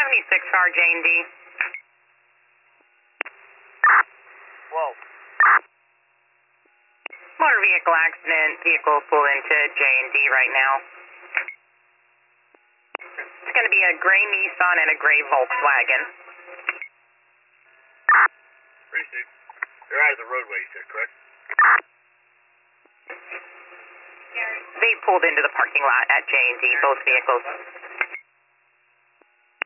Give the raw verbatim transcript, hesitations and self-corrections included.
seventy-six car J and D. Whoa. Motor vehicle accident. Vehicle pulled into J and D right now. It's going to be a gray Nissan and a gray Volkswagen. Appreciate it. They're out of the roadway, you said, correct? They pulled into the parking lot at J and D, both vehicles.